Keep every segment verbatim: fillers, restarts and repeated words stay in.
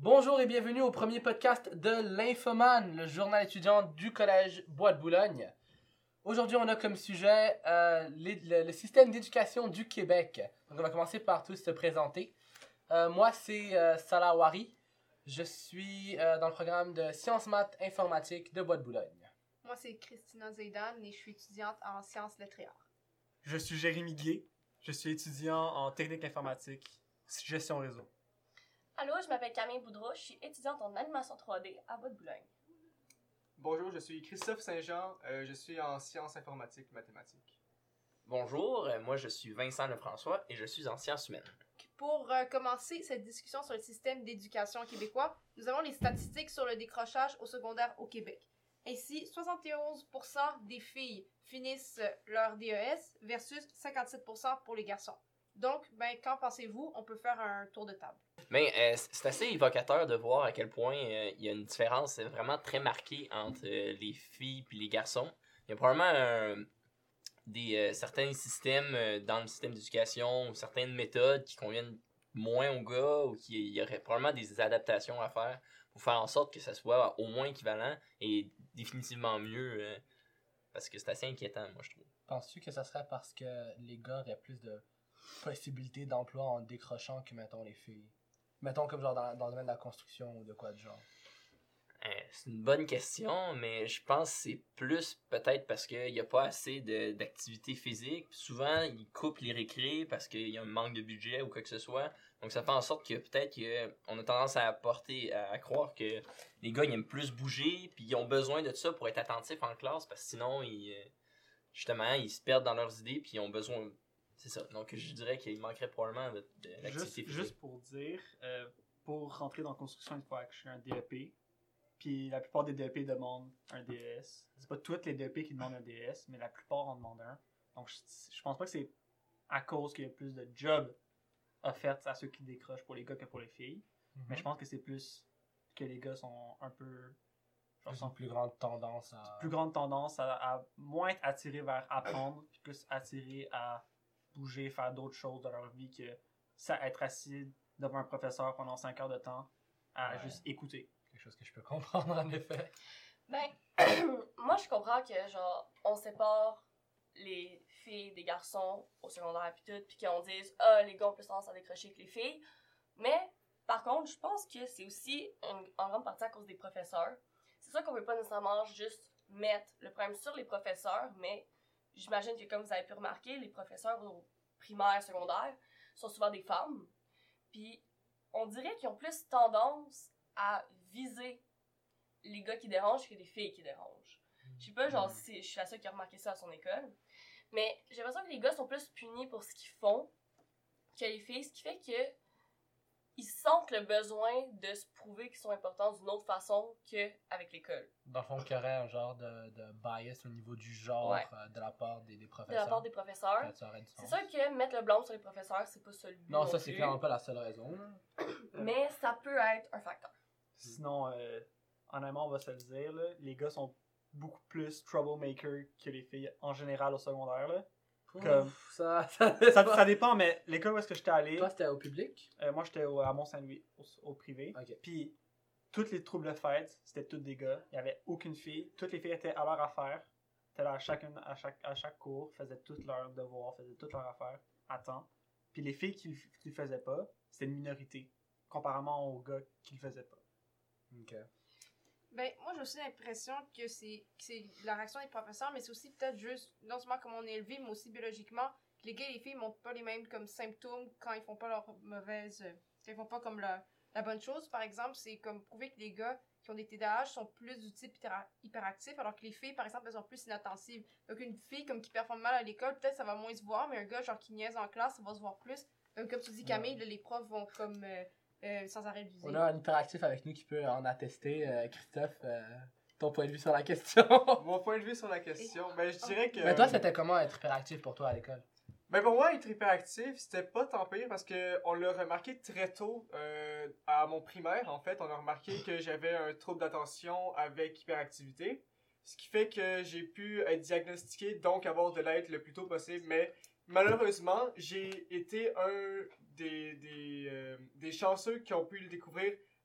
Bonjour et bienvenue au premier podcast de l'Infoman, le journal étudiant du Collège Bois de Boulogne. Aujourd'hui, on a comme sujet euh, les, le, le système d'éducation du Québec. Donc, on va commencer par tous se présenter. Euh, moi, c'est euh, Salah Wari. Je suis euh, dans le programme de Sciences Maths Informatique de Bois de Boulogne. Moi, c'est Christina Zaidan et je suis étudiante en sciences lettres. Je suis Jérémy Gué. Je suis étudiant en technique informatique, gestion réseau. Allô, je m'appelle Camille Boudreau, je suis étudiante en animation trois D à Bois de Boulogne. Bonjour, je suis Christophe Saint-Jean, euh, je suis en sciences informatiques mathématiques. Bonjour, euh, moi je suis Vincent Lefrançois et je suis en sciences humaines. Pour euh, commencer cette discussion sur le système d'éducation québécois, nous avons les statistiques sur le décrochage au secondaire au Québec. Ainsi, soixante et onze pour cent des filles finissent leur D E S versus cinquante-sept pour cent pour les garçons. Donc, ben, qu'en pensez-vous? On peut faire un tour de table. Mais euh, c'est assez évocateur de voir à quel point euh, il y a une différence vraiment très marquée entre euh, les filles et les garçons. Il y a probablement un, des, euh, certains systèmes euh, dans le système d'éducation ou certaines méthodes qui conviennent moins aux gars ou qu'il y aurait probablement des adaptations à faire pour faire en sorte que ça soit au moins équivalent et définitivement mieux euh, parce que c'est assez inquiétant, moi, je trouve. Penses-tu que ça serait parce que les gars auraient plus de possibilités d'emploi en décrochant que, mettons, les filles? Mettons comme genre dans, dans le domaine de la construction ou de quoi de genre. Euh, c'est une bonne question, mais je pense que c'est plus peut-être parce qu'il n'y a pas assez de, d'activité physique. Souvent, ils coupent les récrés parce qu'il y a un manque de budget ou quoi que ce soit. Donc, ça fait en sorte que peut-être qu'on a tendance à porter, à, à croire que les gars ils aiment plus bouger, puis ils ont besoin de ça pour être attentifs en classe, parce que sinon, ils, justement, ils se perdent dans leurs idées, puis ils ont besoin... C'est ça. Donc, je dirais qu'il manquerait probablement de, de l'activité Juste, physique. juste pour dire, euh, pour rentrer dans la construction, il faut que je un D E P. Puis la plupart des D E P demandent un D E S. C'est pas toutes les D E P qui demandent un D E S, mais la plupart en demandent un. Donc, je, je pense pas que c'est à cause qu'il y a plus de jobs offerts à ceux qui décrochent pour les gars que pour les filles. Mm-hmm. Mais je pense que c'est plus que les gars sont un peu... Genre, sont plus grande tendance à... Plus grande tendance à, à moins être attirés vers apprendre, puis plus attirés à bouger, faire d'autres choses dans leur vie que ça être assis devant un professeur pendant cinq heures de temps à ouais. juste écouter. Quelque chose que je peux comprendre en effet. Ben, moi je comprends que genre on sépare les filles des garçons au secondaire puis tout, puis qu'on dise ah les gars ont plus tendance à décrocher que les filles. Mais par contre, je pense que c'est aussi une, en grande partie à cause des professeurs. C'est sûr qu'on veut pas nécessairement juste mettre le problème sur les professeurs, mais j'imagine que comme vous avez pu remarquer, les professeurs au primaire, secondaire sont souvent des femmes. Puis on dirait qu'ils ont plus tendance à viser les gars qui dérangent que les filles qui dérangent. Je sais pas, genre, si je suis la seule qui a remarqué ça à son école, mais j'ai l'impression que les gars sont plus punis pour ce qu'ils font que les filles, ce qui fait que ils sentent le besoin de se prouver qu'ils sont importants d'une autre façon qu'avec l'école. Dans le fond, qu'il y aurait un genre de, de bias au niveau du genre ouais. euh, de la part des, des professeurs. De la part des professeurs. C'est sûr que mettre le blâme sur les professeurs, c'est pas celui Non, non ça, c'est clairement pas la seule raison. Mais ça peut être un facteur. Sinon, euh, honnêtement, on va se le dire, là, les gars sont beaucoup plus troublemaker que les filles en général au secondaire. Là. Comme, Ouf, ça, ça, ça, ça dépend, mais l'école où est-ce que j'étais allé... Toi, c'était au public? Euh, moi, j'étais au, à Mont-Saint-Louis, au, au privé. Okay. Puis, toutes les troubles fêtes, c'était toutes des gars. Il n'y avait aucune fille. Toutes les filles étaient à leur affaire. Étaient là à, chacune, à, chaque, à chaque cours, faisaient tous leurs devoirs, faisaient toutes leurs affaires à temps. Puis les filles qui ne le faisaient pas, c'était une minorité, comparément aux gars qui le faisaient pas. OK. Ben, moi, j'ai aussi l'impression que c'est, que c'est la réaction des professeurs, mais c'est aussi peut-être juste, non seulement comme on est élevé, mais aussi biologiquement, que les gars et les filles ne montrent pas les mêmes comme symptômes quand ils font pas leur mauvaise... Euh, quand ils font pas comme la, la bonne chose. Par exemple, c'est comme prouver que les gars qui ont des T D A H sont plus du type hyperactif, alors que les filles, par exemple, elles sont plus inattentives. Donc, une fille comme qui performe mal à l'école, peut-être ça va moins se voir, mais un gars genre qui niaise en classe, ça va se voir plus. Donc, comme tu dis, Camille, ouais. là, les profs vont comme... Euh, Euh, sans arrêt viser. On a un hyperactif avec nous qui peut en attester. Euh, Christophe, euh, ton point de vue sur la question? Mon point de vue sur la question, Et... ben je dirais que... Mais toi, c'était comment être hyperactif pour toi à l'école? Ben pour moi, être hyperactif, c'était pas tant pire parce que on l'a remarqué très tôt euh, à mon primaire. En fait, on a remarqué que j'avais un trouble d'attention avec hyperactivité. Ce qui fait que j'ai pu être diagnostiqué, donc avoir de l'aide le plus tôt possible. Mais malheureusement, j'ai été un des, des, euh, des chanceux qui ont pu le découvrir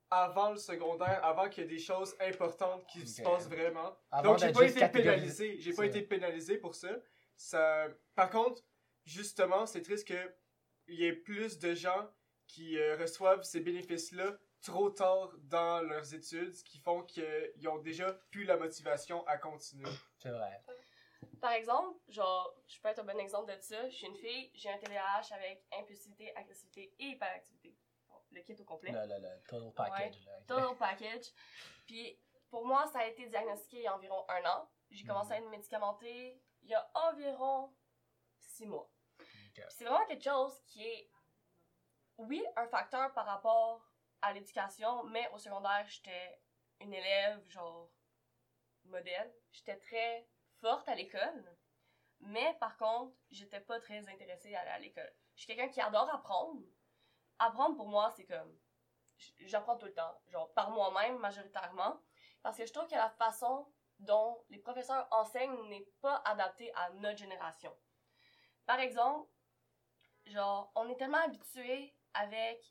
avant le secondaire, avant qu'il y ait des choses importantes qui se Ok. passent vraiment. Avant Donc j'ai d'être pas juste été catégorisé. pénalisé, j'ai pas C'est- été pénalisé pour ça. ça. Par contre, justement, c'est triste que il y ait plus de gens qui euh, reçoivent ces bénéfices-là trop tard dans leurs études, ce qui font qu'ils ont déjà plus la motivation à continuer. C'est vrai. Par exemple, genre, je peux être un bon exemple de ça. Je suis une fille, j'ai un T D A H avec impulsivité, agressivité et hyperactivité. Bon, le kit au complet. Le, le, le total package. là, ok. Total package. Puis, pour moi, ça a été diagnostiqué il y a environ un an. J'ai commencé à être médicamentée il y a environ six mois. Puis c'est vraiment quelque chose qui est, oui, un facteur par rapport à l'éducation, mais au secondaire, j'étais une élève, genre, modèle. J'étais très forte à l'école, mais par contre, j'étais pas très intéressée à aller à l'école. Je suis quelqu'un qui adore apprendre. Apprendre, pour moi, c'est comme... j- J'apprends tout le temps, genre, par moi-même, majoritairement, parce que je trouve que la façon dont les professeurs enseignent n'est pas adaptée à notre génération. Par exemple, genre, on est tellement habitué avec,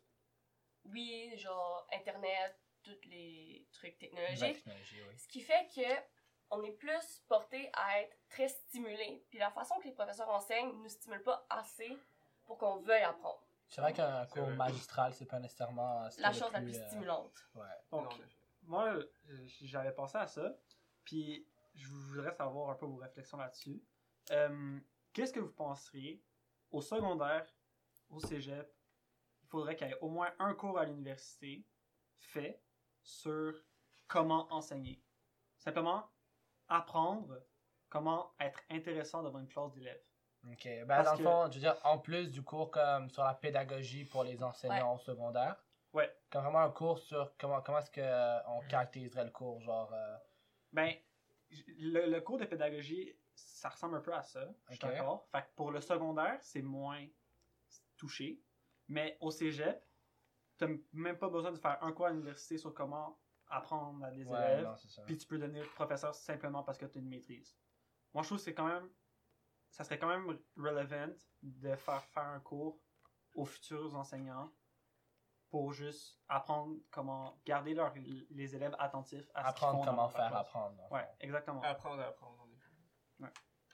oui, genre, Internet, tous les trucs La technologiques, technologie, oui. ce qui fait que on est plus porté à être très stimulé. Puis la façon que les professeurs enseignent ne nous stimule pas assez pour qu'on veuille apprendre. C'est vrai qu'un C'est cours vrai. magistral, c'est pas nécessairement ce La qu'il y a chose de la plus euh, stimulante. Ouais. Donc, Non, en effet. moi, euh, j'avais pensé à ça, puis je voudrais savoir un peu vos réflexions là-dessus. Euh, Qu'est-ce que vous penseriez au secondaire, au cégep, il faudrait qu'il y ait au moins un cours à l'université fait sur comment enseigner. Simplement apprendre comment être intéressant devant une classe d'élèves. Ok. Ben, Parce dans le que- fond, je veux dire, en plus du cours comme sur la pédagogie pour les enseignants au secondaire, Ouais. comme vraiment un cours sur comment, comment est-ce qu'on caractériserait le cours, genre... euh, Ben, j- le, le cours de pédagogie, ça ressemble un peu à ça. Je suis Ok. d'accord. Fait que pour le secondaire, c'est moins touché. Mais au cégep, t'as m- même pas besoin de faire un cours à l'université sur comment apprendre à des ouais, élèves. non, c'est ça. Puis tu peux devenir professeur simplement parce que tu as une maîtrise. Moi, je trouve que c'est quand même... Ça serait quand même relevant de faire faire un cours aux futurs enseignants pour juste apprendre comment garder leur, les élèves attentifs à ce qu'ils Apprendre font dans comment leur faire classe. apprendre. dans le Ouais, fond. exactement. Apprendre à apprendre, en effet.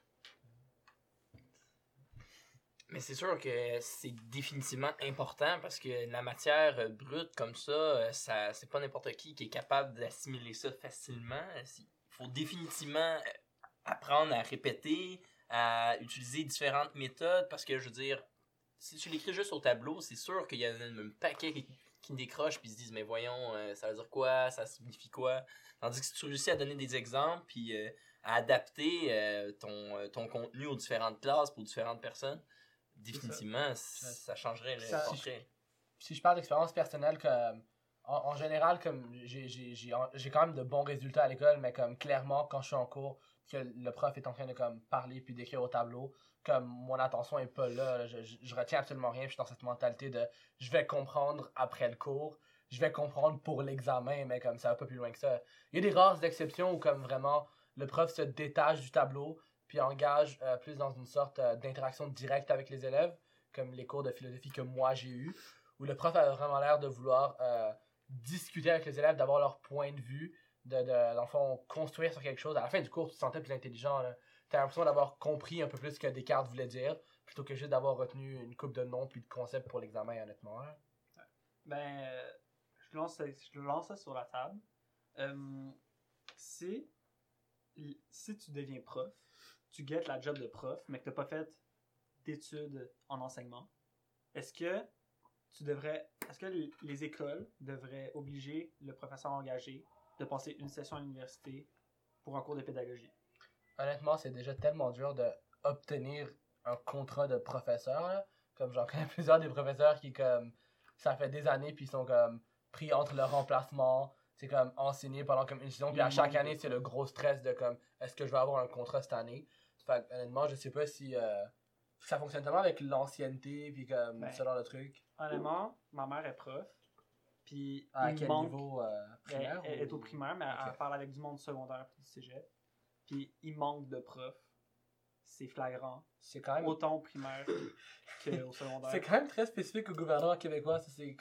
Mais c'est sûr que c'est définitivement important parce que la matière euh, brute comme ça, euh, ça c'est pas n'importe qui qui est capable d'assimiler ça facilement. Il faut définitivement euh, apprendre à répéter, à utiliser différentes méthodes parce que je veux dire, si tu l'écris juste au tableau, c'est sûr qu'il y a un, un paquet qui, qui décroche puis se disent mais voyons, euh, ça veut dire quoi, ça signifie quoi. Tandis que si tu réussis à donner des exemples puis euh, à adapter euh, ton, euh, ton contenu aux différentes classes pour différentes personnes, définitivement, ça. ça changerait le Ça- portrait. Si je parle d'expérience personnelle, comme en, en général, comme j'ai j'ai- j'ai j'ai quand même de bons résultats à l'école, mais comme clairement, quand je suis en cours, que le prof est en train de comme parler puis d'écrire au tableau, comme mon attention est pas là, je, je, je retiens absolument rien, je suis dans cette mentalité de je vais comprendre après le cours, je vais comprendre pour l'examen, mais comme ça va pas plus loin que ça. Il y a des rares exceptions où comme vraiment le prof se détache du tableau puis engage euh, plus dans une sorte euh, d'interaction directe avec les élèves, comme les cours de philosophie que moi j'ai eu, où le prof a vraiment l'air de vouloir euh, discuter avec les élèves, d'avoir leur point de vue, de, de, dans le fond, construire sur quelque chose. À la fin du cours, tu te sentais plus intelligent. Tu as l'impression d'avoir compris un peu plus ce que Descartes voulait dire, plutôt que juste d'avoir retenu une coupe de noms puis de concepts pour l'examen, honnêtement. Hein. Ben, euh, je lance, je lance ça sur la table. Euh, si, si tu deviens prof, tu guettes la job de prof, mais que tu n'as pas fait d'études en enseignement, est-ce que tu devrais, est-ce que les- les écoles devraient obliger le professeur engagé de passer une session à l'université pour un cours de pédagogie? Honnêtement, c'est déjà tellement dur d'obtenir un contrat de professeur. Là. Comme j'en connais plusieurs des professeurs qui, comme, ça fait des années, puis ils sont comme pris entre leur remplacement. C'est comme enseigné pendant comme une saison, puis à Il chaque manque année, de c'est le gros stress de comme, est-ce que je vais avoir un contrat cette année? Fait que, honnêtement, je sais pas si euh, ça fonctionne tellement avec l'ancienneté, puis comme Ben, ce genre de truc. Honnêtement, ma mère est prof, puis À il quel manque... niveau euh, primaire? Elle, elle est ou- au primaire, mais elle, Ok. elle parle avec du monde secondaire puis du cégep. Puis il manque de profs. C'est flagrant. C'est quand même Autant au primaire qu'au secondaire. C'est quand même très spécifique au gouvernement québécois. Ça, c'est comme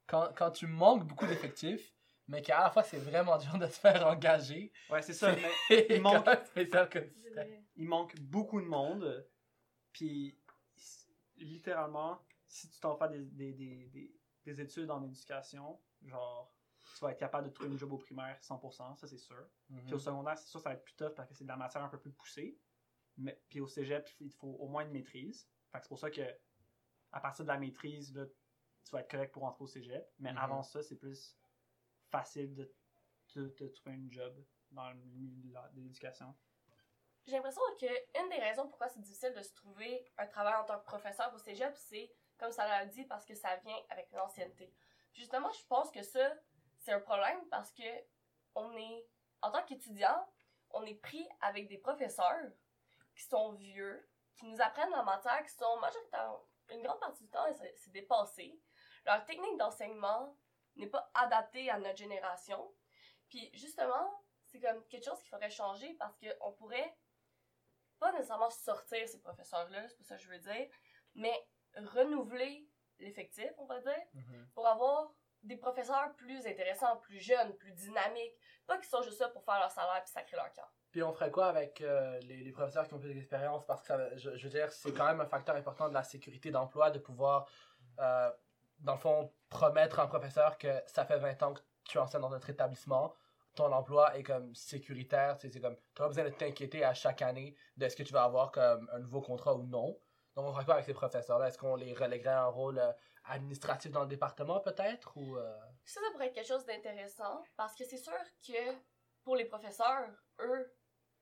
quand, quand tu manques beaucoup d'effectifs, mais qu'à la fois c'est vraiment dur de se faire engager. Ouais, c'est ça, mais C'est il manque- quand même spécial comme C'est système. vrai. il manque beaucoup de monde. Puis, s- littéralement, si tu t'en fais des, des, des, des, des études en éducation, genre, tu vas être capable de trouver une job au primaire cent pour cent, ça c'est sûr. Mhm. Puis au secondaire, c'est sûr, ça va être plus tough parce que c'est de la matière un peu plus poussée. Mais, puis au cégep, il faut au moins une maîtrise. Fait que c'est pour ça que à partir de la maîtrise, là, tu vas être correct pour entrer au cégep. Mais Mhm. avant ça, c'est plus facile de, de, de trouver une job dans le milieu de la- de l'éducation. J'ai l'impression que une des raisons pourquoi c'est difficile de se trouver un travail en tant que professeur au cégep, c'est, comme ça l'a dit, parce que ça vient avec l'ancienneté. Puis justement, je pense que ça, c'est un problème parce que on est, en tant qu'étudiant, on est pris avec des professeurs qui sont vieux, qui nous apprennent la matière, qui sont majoritairement, une grande partie du temps, c'est c'est dépassé. Leur technique d'enseignement n'est pas adaptée à notre génération. Puis justement, c'est comme quelque chose qu'il faudrait changer parce qu'on pourrait pas nécessairement sortir ces professeurs-là, c'est pas ça que je veux dire, mais renouveler l'effectif, on va dire, Mhm. pour avoir des professeurs plus intéressants, plus jeunes, plus dynamiques, pas qu'ils sont juste là pour faire leur salaire puis sacrer leur camp. Puis on ferait quoi avec euh, les, les professeurs qui ont plus d'expérience? Parce que ça, je, je veux dire, c'est quand même un facteur important de la sécurité d'emploi de pouvoir, euh, dans le fond, promettre à un professeur que ça fait vingt ans que tu enseignes dans notre établissement, ton emploi est comme sécuritaire, tu sais, c'est comme, tu n'as pas besoin de t'inquiéter à chaque année de ce que tu vas avoir comme un nouveau contrat ou non. Donc on ferait quoi avec ces professeurs-là? Est-ce qu'on les reléguerait à un rôle euh, administratif dans le département peut-être? Ou, euh... Ça, ça pourrait être quelque chose d'intéressant parce que c'est sûr que pour les professeurs, eux,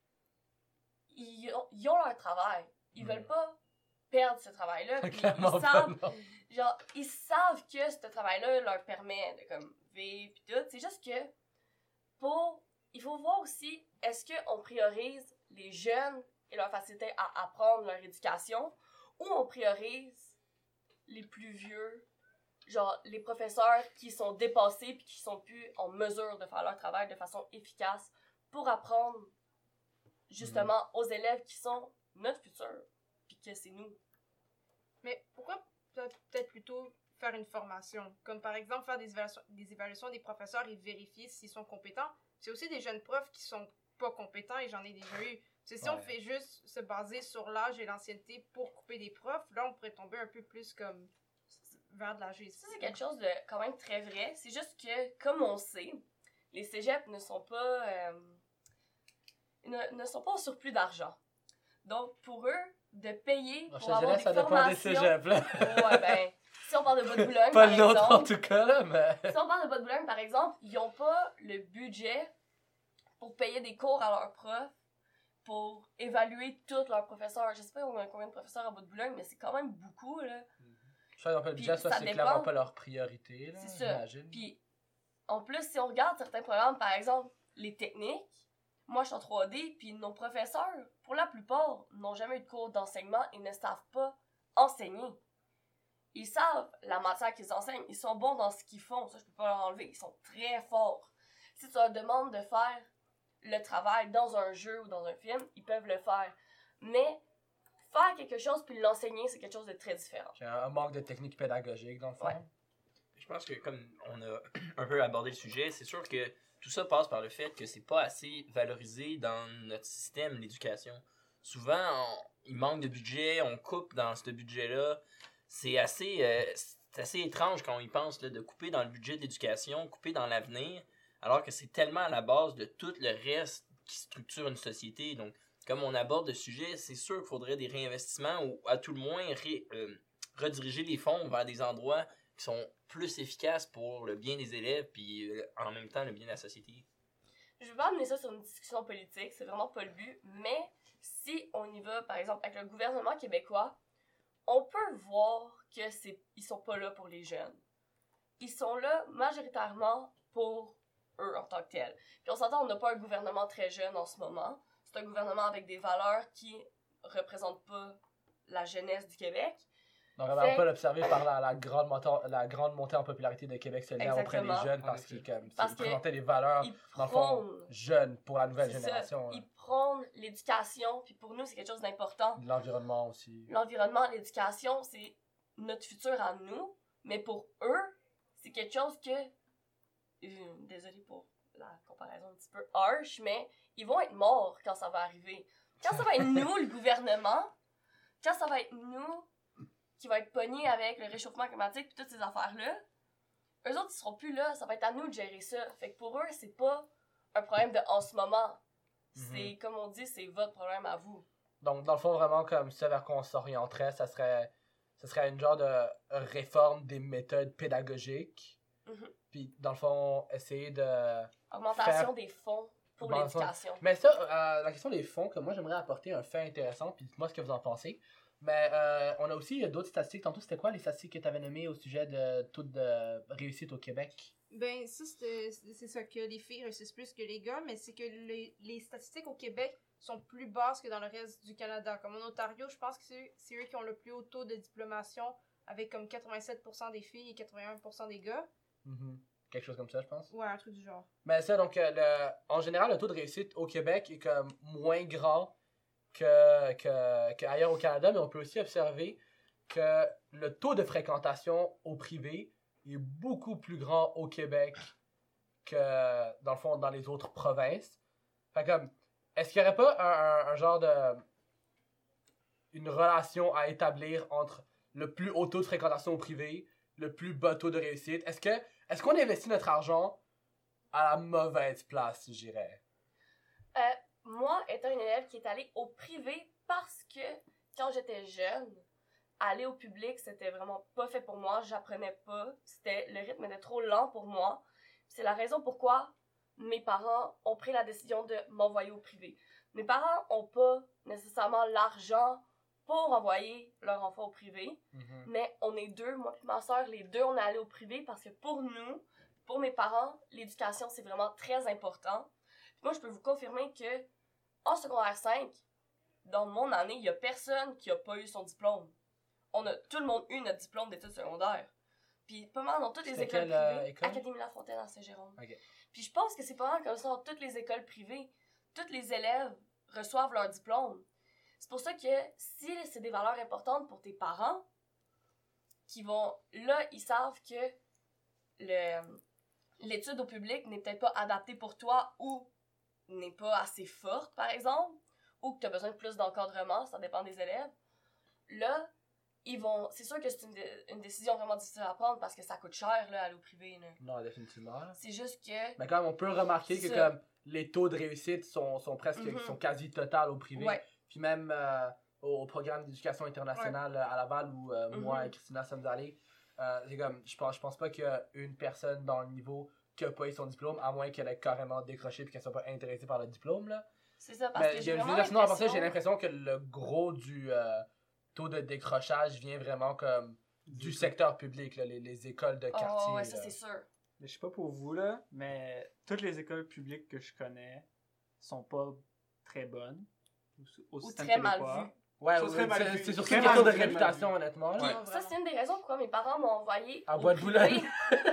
ils ont, ils ont leur travail. Ils Mm. veulent pas perdre ce travail-là. puis Clairement ils pas, savent, non. genre, ils savent que ce travail-là leur permet de comme vivre pis tout. C'est juste que pour, il faut voir aussi, est-ce qu'on priorise les jeunes et leur facilité à apprendre leur éducation ou on priorise les plus vieux, genre les professeurs qui sont dépassés puis qui sont plus en mesure de faire leur travail de façon efficace pour apprendre justement aux élèves qui sont notre futur puis que c'est nous. Mais pourquoi peut- peut-être plutôt faire une formation? Comme par exemple faire des évaluations des, évaluations des professeurs et vérifier s'ils sont compétents. C'est aussi des jeunes profs qui sont pas compétents et j'en ai déjà eu. C'est si on Ouais. fait juste se baser sur l'âge et l'ancienneté pour couper des profs, là on pourrait tomber un peu plus comme vers de la gestion. Ça, c'est quelque chose de quand même très vrai. C'est juste que, comme on sait, les cégeps ne sont pas, euh, ne, ne sont pas au surplus d'argent. Donc, pour eux, de payer Je pour te avoir dirais, des ça dépend des formations... cégeps, là. Ouais, ben, si on parle de Bois-de-Boulogne, Pas par le nôtre en exemple... tout cas, là, mais... Si on parle de Bois-de-Boulogne, par exemple, ils n'ont pas le budget pour payer des cours à leurs profs, pour évaluer tous leurs professeurs. Je sais pas combien de professeurs à Bois-de-Boulogne, mais c'est quand même beaucoup, là. Je sais pas, le Puis budget, ça, ça c'est dépend. clairement pas leur priorité, là, C'est ça. j'imagine. Puis, en plus, si on regarde certains programmes, par exemple, les techniques, moi, je suis en trois D, puis nos professeurs, pour la plupart, n'ont jamais eu de cours d'enseignement et ne savent pas enseigner. Ils savent la matière qu'ils enseignent, ils sont bons dans ce qu'ils font, ça, je peux pas leur enlever, ils sont très forts. Si tu leur demandes de faire le travail dans un jeu ou dans un film, ils peuvent le faire. Mais faire quelque chose puis l'enseigner, c'est quelque chose de très différent. J'ai un manque de technique pédagogique, dans le fond. Ouais. Je pense que comme on a un peu abordé le sujet, c'est sûr que tout ça passe par le fait que c'est pas assez valorisé dans notre système, l'éducation. Souvent, on- il manque de budget, on coupe dans ce budget-là. C'est assez, euh, c'est assez étrange quand on y pense là, de couper dans le budget de l'éducation, couper dans l'avenir, alors que c'est tellement à la base de tout le reste qui structure une société. Donc, comme on aborde le sujet, c'est sûr qu'il faudrait des réinvestissements ou à tout le moins ré- euh, rediriger les fonds vers des endroits qui sont plus efficaces pour le bien des élèves puis euh, en même temps le bien de la société. Je veux pas amener ça sur une discussion politique, c'est vraiment pas le but, mais si on y va, par exemple, avec le gouvernement québécois, on peut voir que c'est ils sont pas là pour les jeunes. Ils sont là majoritairement pour eux en tant que tels. Puis on s'entend, on n'a pas un gouvernement très jeune en ce moment. C'est un gouvernement avec des valeurs qui représentent pas la jeunesse du Québec. Donc, on va Fait- pas l'observer par la, la, grande montée, la grande montée en popularité de Québec solidaire auprès des Exactement. jeunes En parce effet. qu'ils comme, Parce ils que présentaient des valeurs, Ils dans le fond, prônent, jeunes pour la nouvelle c'est ça, génération. là. ils prônent l'éducation, puis pour nous, c'est quelque chose d'important. L'environnement aussi. L'environnement, l'éducation, c'est notre futur à nous, mais pour eux, c'est quelque chose que, euh, désolé pour la comparaison un petit peu harsh, mais ils vont être morts quand ça va arriver. Quand ça va être nous, le gouvernement, quand ça va être nous qui va être pognés avec le réchauffement climatique et toutes ces affaires-là, eux autres, ils seront plus là, ça va être à nous de gérer ça. Fait que pour eux, c'est pas un problème de en ce moment. C'est, Mm-hmm. comme on dit, c'est votre problème à vous. Donc, dans le fond, vraiment, comme ça vers quoi on s'orienterait, ça serait, ça serait une genre de réforme des méthodes pédagogiques. Mm-hmm. Puis, dans le fond, essayer de... Augmentation Faire- des fonds pour Augmentation- l'éducation. Mais ça, euh, la question des fonds, que moi, j'aimerais apporter un fait intéressant, puis dites-moi ce que vous en pensez. Mais euh, on a aussi euh, d'autres statistiques. Tantôt, c'était quoi les statistiques que tu avais nommées au sujet de taux de réussite au Québec? Ben, ça, c'était- c'est ça, que les filles réussissent plus que les gars, mais c'est que les, les statistiques au Québec sont plus basses que dans le reste du Canada. Comme en Ontario, je pense que c'est c'est eux qui ont le plus haut taux de diplomation, avec comme quatre-vingt-sept pour cent des filles et quatre-vingt-un pour cent des gars. Mhm. Quelque chose comme ça, je pense. Ouais, un truc du genre. Mais ça, donc, euh, le- en général, le taux de réussite au Québec est comme moins grand que, que, qu'ailleurs au Canada, mais on peut aussi observer que le taux de fréquentation au privé est beaucoup plus grand au Québec que, dans le fond, dans les autres provinces. Fait comme, est-ce qu'il n'y aurait pas un, un- un genre de... une relation à établir entre le plus haut taux de fréquentation au privé, le plus bas taux de réussite? Est-ce que est-ce qu'on investit notre argent à la mauvaise place, je dirais? Euh, moi, étant une élève qui est allée au privé parce que quand j'étais jeune, aller au public, c'était vraiment pas fait pour moi. J'apprenais pas. C'était, le rythme était trop lent pour moi. C'est la raison pourquoi mes parents ont pris la décision de m'envoyer au privé. Mes parents ont pas nécessairement l'argent pour envoyer leur enfant au privé, Mm-hmm. mais on est deux, moi et ma soeur, les deux, on est allés au privé parce que pour nous, pour mes parents, l'éducation, c'est vraiment très important. Puis moi, je peux vous confirmer que en secondaire cinq, dans mon année, il y a personne qui a pas eu son diplôme. On a tout le monde eu notre diplôme d'études secondaires. Puis pas mal dans toutes les C'était écoles quelle, euh, privées, école? Académie La Fontaine à Saint-Jérôme. Ok. Puis je pense que c'est pas mal comme ça dans toutes les écoles privées. Tous les élèves reçoivent leur diplôme. C'est pour ça que si c'est des valeurs importantes pour tes parents, qui vont, là, ils savent que le, l'étude au public n'est peut-être pas adaptée pour toi ou n'est pas assez forte, par exemple, ou que tu as besoin de plus d'encadrement, ça dépend des élèves. Là, ils vont, c'est sûr que c'est une, dé- une décision vraiment difficile à prendre parce que ça coûte cher, là, aller au privé, là. Non, définitivement. C'est juste que, Mais quand même, on peut remarquer que Ça. comme les taux de réussite sont, sont presque Mhm. sont quasi totales au privé. ouais, Puis même euh, au programme d'éducation internationale euh, à Laval où euh, moi Mhm. et Christina sommes allés, euh, c'est comme, je pense, je pense pas qu'il y a une personne dans le niveau qui a pas eu son diplôme, à moins qu'elle ait carrément décroché et qu'elle soit pas intéressée par le diplôme, là. c'est ça, parce Mais que je j'ai veux vraiment dire, sinon, à part ça, l'impression... j'ai l'impression que le gros du euh, taux de décrochage vient vraiment comme du secteur public, là, les, les écoles de quartier. Oh, ouais, ça là. c'est sûr. Mais je sais pas pour vous, là, mais toutes les écoles publiques que je connais sont pas très bonnes. Au, au Ou système très mal québécois. vues. Ouais, Ça ouais, serait mal c'est- vu. c'est surtout Très une question mal de vu, réputation, mal vu. honnêtement. Puis là. ça, c'est une des raisons pourquoi mes parents m'ont envoyé À au Bois de privé. Boulogne.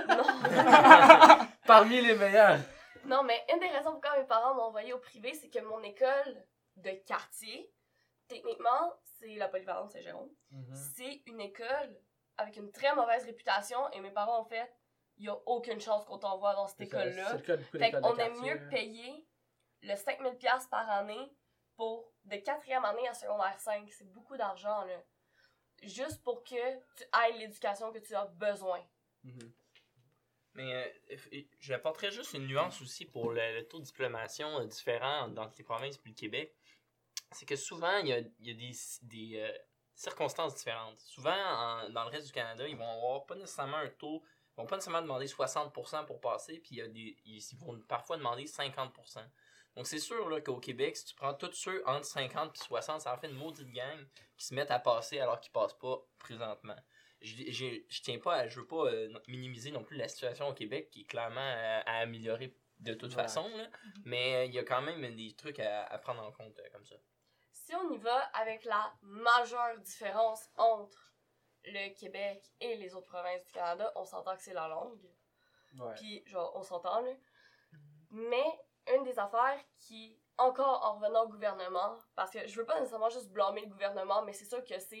non. Parmi les meilleurs. non, mais une des raisons pourquoi mes parents m'ont envoyé au privé, c'est que mon école de quartier, techniquement, c'est la Polyvalente Saint-Jérôme. Mhm. C'est une école avec une très mauvaise réputation et mes parents ont fait, il n'y a aucune chance qu'on t'envoie dans cette C'est ça, école-là. c'est le cas de beaucoup Fait d'écoles de qu'on aime quartier, mieux là. payer le cinq mille dollars par année pour de quatrième année à secondaire cinq. C'est beaucoup d'argent, là. Juste pour que tu ailles l'éducation que tu as besoin. Mhm. Mais euh, f- j'apporterais juste une nuance aussi pour le, le taux de diplomation euh, différent dans les provinces puis le Québec. C'est que souvent, il y a, il y a des, des euh, circonstances différentes. Souvent, en- dans le reste du Canada, ils vont avoir pas nécessairement un taux, ils vont pas nécessairement demander soixante pour cent pour passer, puis il y a des, ils, ils vont parfois demander cinquante pour cent. Donc c'est sûr là, qu'au Québec, si tu prends tous ceux entre cinquante et soixante, ça en fait une maudite gang qui se mettent à passer alors qu'ils passent pas présentement. Je, je, je tiens pas à, je veux pas euh, minimiser non plus la situation au Québec qui est clairement à, à améliorer de toute Ouais. façon, là, mais euh, il y a quand même des trucs à, à prendre en compte euh, comme ça. Si on y va avec la majeure différence entre le Québec et les autres provinces du Canada, on s'entend que c'est la langue. Ouais. Puis, genre, on s'entend, là. Mais, une des affaires qui, encore en revenant au gouvernement, parce que je veux pas nécessairement juste blâmer le gouvernement, mais c'est sûr que c'est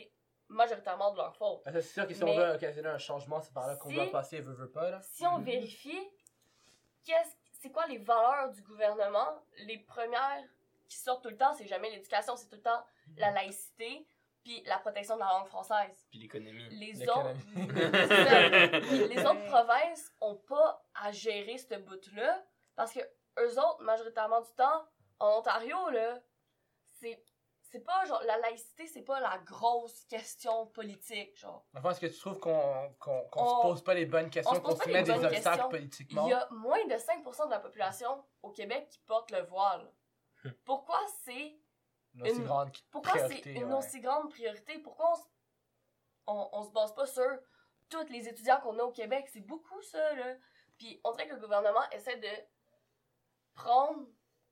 majoritairement de leur faute. C'est sûr que si Mais- on veut occasionner un changement, c'est par là qu'on Si- doit passer, veut, veut pas, là. Si on vérifie, qu'est-ce, c'est quoi les valeurs du gouvernement, les premières qui sortent tout le temps, c'est jamais l'éducation, c'est tout le temps la laïcité puis la protection de la langue française. Puis l'économie. Les autres, L'économie. puis les autres provinces ont pas à gérer ce bout-là parce que eux autres, majoritairement du temps, en Ontario, là, c'est c'est pas genre la laïcité, c'est pas la grosse question politique, genre. Enfin, est-ce que tu trouves qu'on qu'on, qu'on On- se pose pas les bonnes questions, on se qu'on pose se pas met les des bonnes obstacles questions. politiquement? Il y a moins de cinq pour cent de la population au Québec qui porte le voile. Pourquoi c'est Une aussi une- grande pourquoi c'est priorité, une ouais. aussi grande priorité? Pourquoi on, s- on, on se base pas sur tous les étudiants qu'on a au Québec? C'est beaucoup ça, là. Puis on dirait que le gouvernement essaie de prendre,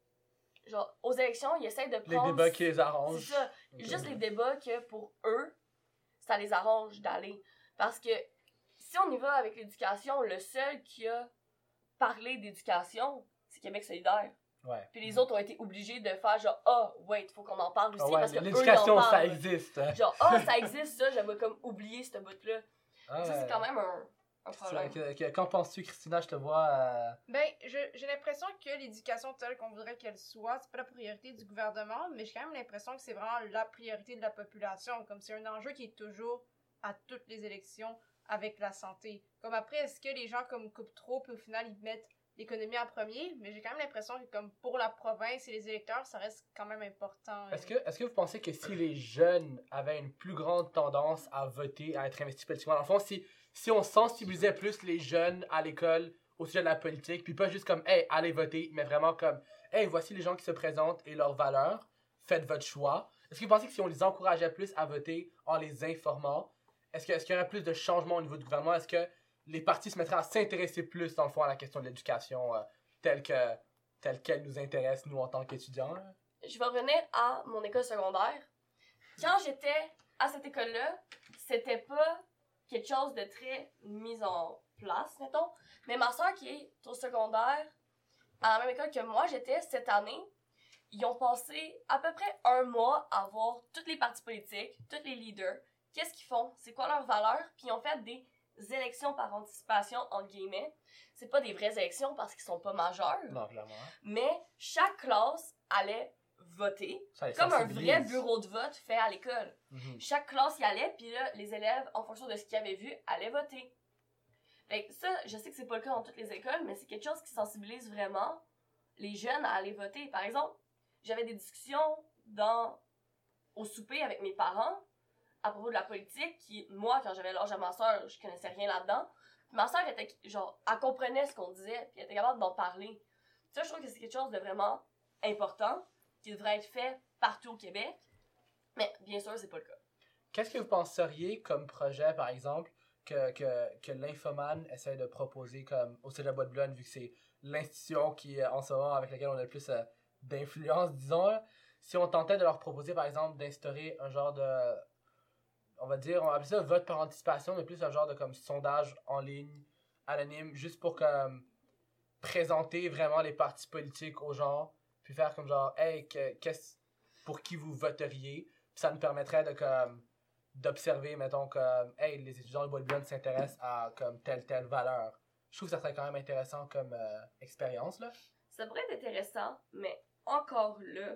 genre, aux élections, il essaie de Les prendre... débats qui les C'est arrangent. ça. Ok. Juste les débats que pour eux, ça les arrange d'aller. Parce que si on y va avec l'éducation, le seul qui a parlé d'éducation, c'est Québec solidaire. Ouais. Puis les autres ont été obligés de faire genre, ah, oh, wait, faut qu'on en parle aussi Ah ouais, parce que eux, ils en l'éducation, ça parlent. existe. Genre, ah, ça existe ça, j'avais comme oublié ce bout-là. Ah Ça, ouais. c'est quand même un, un C'est problème. vrai que- que- Qu'en penses-tu, Christina? Je te vois... euh, Ben, je- j'ai l'impression que l'éducation telle qu'on voudrait qu'elle soit, c'est pas la priorité du gouvernement, mais j'ai quand même l'impression que c'est vraiment la priorité de la population. Comme c'est un enjeu qui est toujours à toutes les élections avec la santé. Comme après, est-ce que les gens comme coupent trop, puis au final, ils mettent l'économie en premier? Mais j'ai quand même l'impression que comme pour la province et les électeurs, ça reste quand même important. Est-ce que, est-ce que vous pensez que si les jeunes avaient une plus grande tendance à voter, à être investis politiquement, dans le fond, si, si on sensibilisait plus les jeunes à l'école au sujet de la politique, puis pas juste comme, hey, allez voter, mais vraiment comme, hey, voici les gens qui se présentent et leurs valeurs, faites votre choix. Est-ce que vous pensez que si on les encourageait plus à voter en les informant, est-ce, que, est-ce qu'il y aurait plus de changements au niveau du gouvernement? Est-ce que les partis se mettraient à s'intéresser plus, dans le fond, à la question de l'éducation euh, telle, que, telle qu'elle nous intéresse, nous, en tant qu'étudiants? Là? Je vais revenir à mon école secondaire. Quand j'étais à cette école-là, c'était pas quelque chose de très mis en place, mettons. Mais ma soeur qui est au secondaire, à la même école que moi, j'étais cette année, ils ont passé à peu près un mois à voir toutes les partis politiques, tous les leaders, qu'est-ce qu'ils font, c'est quoi leurs valeurs, puis ils ont fait des élections par anticipation, entre guillemets. C'est pas des vraies élections parce qu'ils sont pas majeurs, Non, clairement. mais chaque classe allait voter Ça les comme un sensibilise. vrai bureau de vote fait à l'école. Mhm. Chaque classe y allait, puis là, les élèves, en fonction de ce qu'ils avaient vu, allaient voter. Fait que ça, je sais que c'est pas le cas dans toutes les écoles, mais c'est quelque chose qui sensibilise vraiment les jeunes à aller voter. Par exemple, j'avais des discussions dans au souper avec mes parents à propos de la politique, qui, moi, quand j'avais l'âge à ma soeur, je connaissais rien là-dedans. Puis ma soeur était, genre, elle comprenait ce qu'on disait, puis elle était capable d'en parler. Ça, je trouve que c'est quelque chose de vraiment important, qui devrait être fait partout au Québec. Mais, bien sûr, c'est pas le cas. Qu'est-ce que vous penseriez comme projet, par exemple, que, que, que l'Infoman essaie de proposer comme au Cégep Bois-de-Boulogne, vu que c'est l'institution qui, euh, en ce moment, avec laquelle on a le plus euh, d'influence, disons, là. Si on tentait de leur proposer, par exemple, d'instaurer un genre de, on va dire, on va appeler ça vote par anticipation, mais plus un genre de comme sondage en ligne, anonyme, juste pour comme présenter vraiment les partis politiques aux gens, puis faire comme genre, hey, que, qu'est-ce, pour qui vous voteriez, puis ça nous permettrait de comme d'observer, mettons, comme, hey, les étudiants de Bois-de-Boulogne s'intéressent à comme telle, telle valeur. Je trouve que ça serait quand même intéressant comme euh, expérience, là. Ça pourrait être intéressant, mais encore là,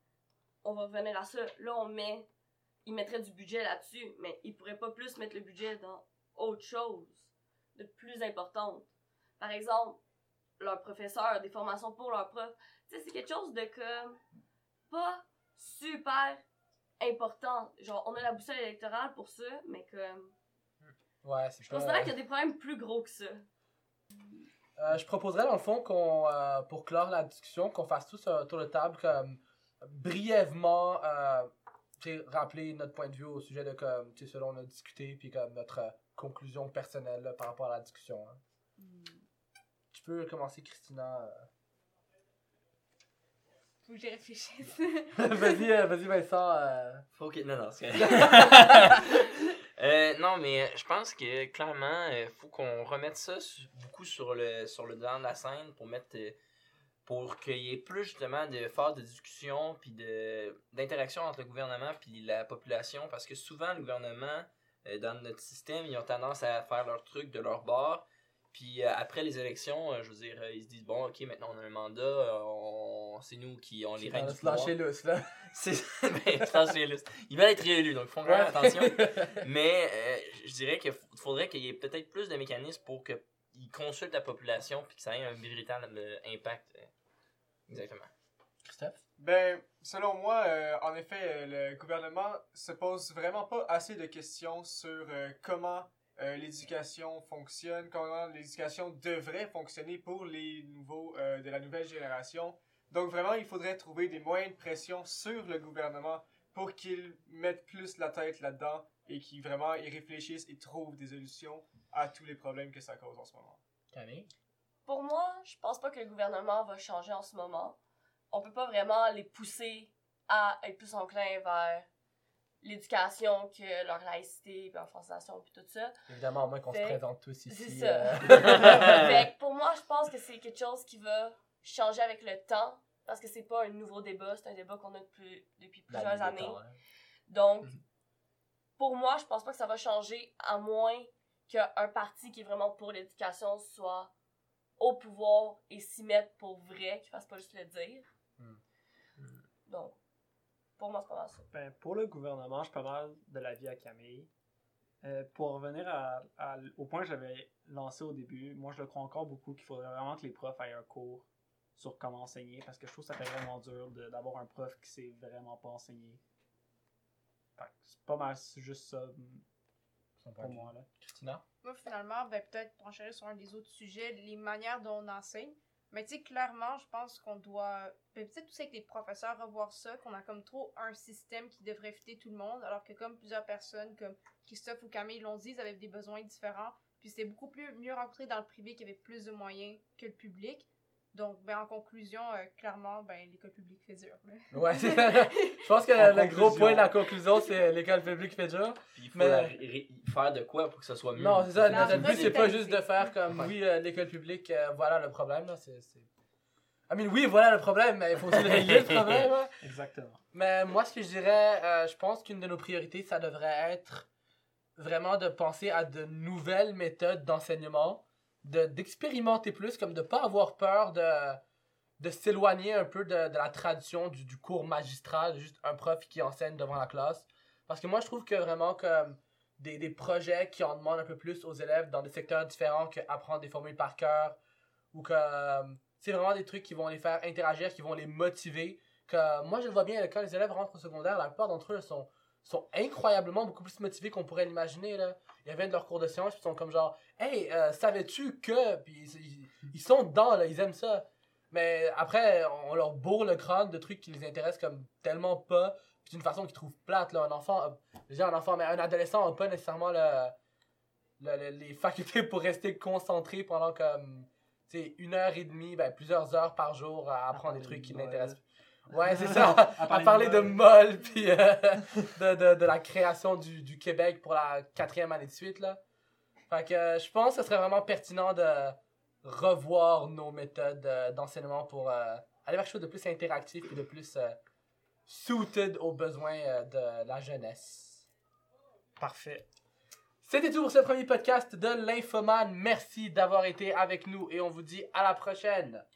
on va revenir à ça. Là, on met, ils mettraient du budget là-dessus, mais ils pourraient pas plus mettre le budget dans autre chose de plus importante. Par exemple, leurs professeurs, des formations pour leurs profs. Tu sais, c'est quelque chose de comme pas super important. Genre, on a la boussole électorale pour ça, mais comme Ouais, c'est je pas... considère qu'il y a des problèmes plus gros que ça. Euh, je proposerais, dans le fond, qu'on, euh, pour clore la discussion, qu'on fasse tous un tour de table, comme, brièvement, euh, tu sais, rappeler notre point de vue au sujet de, comme, tu sais, ce dont on a discuté, puis comme notre euh, conclusion personnelle, là, par rapport à la discussion. Hein. Tu peux commencer, Christina. euh. Faut que j'y réfléchisse. vas-y, euh, vas-y, Vincent. euh. Faut que... Non, non, c'est euh, non, mais je pense que clairement, il faut qu'on remette ça su- beaucoup sur le, sur le devant de la scène pour mettre euh, pour qu'il y ait plus justement de phases de discussion puis de d'interaction entre le gouvernement puis la population, parce que souvent le gouvernement euh, dans notre système, ils ont tendance à faire leurs trucs de leur bord, puis euh, après les élections, euh, je veux dire, euh, ils se disent bon, ok, maintenant on a un mandat, euh, on, c'est nous qui on les règne du se pouvoir. lâcher lousse, là. C'est ben, se lâcher lousse. Ils veulent être réélus, donc ils font quand même attention. Mais euh, je dirais qu'il faudrait qu'il y ait peut-être plus de mécanismes pour qu'ils consultent la population puis que ça ait un véritable impact. Exactement. Christophe? Ben, selon moi, euh, en effet, euh, le gouvernement se pose vraiment pas assez de questions sur euh, comment euh, l'éducation fonctionne, comment l'éducation devrait fonctionner pour les nouveaux euh, de la nouvelle génération. Donc vraiment, il faudrait trouver des moyens de pression sur le gouvernement pour qu'il mette plus la tête là-dedans et qu'il vraiment y réfléchisse et trouve des solutions à tous les problèmes que ça cause en ce moment. Camille? Pour moi, je pense pas que le gouvernement va changer en ce moment. On peut pas vraiment les pousser à être plus enclins vers l'éducation que leur laïcité, puis leur francisation, puis tout ça. Évidemment, à moins qu'on se Fait- présente tous ici. C'est ça. euh, Fait que pour moi, je pense que c'est quelque chose qui va changer avec le temps, parce que c'est pas un nouveau débat, c'est un débat qu'on a depuis, depuis la plusieurs vie des années. temps, hein. Donc, Mhm. pour moi, je pense pas que ça va changer, à moins qu'un parti qui est vraiment pour l'éducation soit au pouvoir et s'y mette pour vrai, qu'il fasse pas juste le dire. Mm. Donc, pour moi, c'est pas mal ça. Ben, pour le gouvernement, je suis pas mal de l'avis à Camille. Euh, pour revenir à, à- au point que j'avais lancé au début, moi je le crois encore beaucoup qu'il faudrait vraiment que les profs aient un cours sur comment enseigner, parce que je trouve que ça fait vraiment dur de- d'avoir un prof qui sait vraiment pas enseigner. Fait que c'est pas mal c'est juste ça mm, pour moi. Là. Christina? Moi, finalement, ben, peut-être pour enchaîner sur un des autres sujets, les manières dont on enseigne. Mais tu sais, clairement, je pense qu'on doit, ben, peut-être aussi avec les professeurs, revoir ça, qu'on a comme trop un système qui devrait fitter tout le monde, alors que comme plusieurs personnes, comme Christophe ou Camille l'ont dit, ils avaient des besoins différents. Puis c'était beaucoup plus mieux rencontré dans le privé qui avait plus de moyens que le public. Donc, ben, en conclusion, euh, clairement, ben, l'école publique fait dur. là. Ouais, c'est- je pense que En le, le gros conclusion. point de la conclusion, c'est l'école publique fait dur. Puis il faut Mais- la ré- ré- faire de quoi pour que ça soit mieux. Non, c'est ça. La Le but, c'est pas revitaliser. juste de faire comme, Ouais. oui, euh, l'école publique, euh, voilà le problème. Là, c'est, c'est... I mean, oui, voilà le problème, mais il faut aussi le régler, le problème. hein. Exactement. Mais moi, ce que je dirais, euh, je pense qu'une de nos priorités, ça devrait être vraiment de penser à de nouvelles méthodes d'enseignement, de, d'expérimenter plus, comme de pas avoir peur de, de s'éloigner un peu de, de la tradition du, du cours magistral, juste un prof qui enseigne devant la classe. Parce que moi, je trouve que vraiment comme des, des projets qui en demandent un peu plus aux élèves dans des secteurs différents que apprendre des formules par cœur, ou que euh, c'est vraiment des trucs qui vont les faire interagir, qui vont les motiver. Que moi, je le vois bien, quand les élèves rentrent au secondaire, la plupart d'entre eux sont, sont incroyablement beaucoup plus motivés qu'on pourrait l'imaginer. Là. Ils viennent de leur cours de sciences, puis ils sont comme genre, hey, euh, savais-tu que. Puis ils, ils, ils sont dedans, là, ils aiment ça. Mais après, on leur bourre le crâne de trucs qui les intéressent comme tellement pas, puis d'une façon qu'ils trouvent plate. Là. Un enfant, a- déjà un enfant, mais un adolescent n'a pas nécessairement le, le- le- les facultés pour rester concentré pendant comme. Tu sais, une heure et demie, ben, plusieurs heures par jour à apprendre des parler trucs de qui Moll. l'intéressent. Ouais, c'est ça. À À parler parler de de Moll, puis euh, de, de, de la création du, du Québec pour la quatrième année de suite, là. Fait que euh, je pense que ce serait vraiment pertinent de revoir nos méthodes euh, d'enseignement pour euh, aller vers quelque chose de plus interactif et de plus euh, suited aux besoins euh, de la jeunesse. Parfait. C'était tout pour ce premier podcast de l'Infoman. Merci d'avoir été avec nous et on vous dit à la prochaine.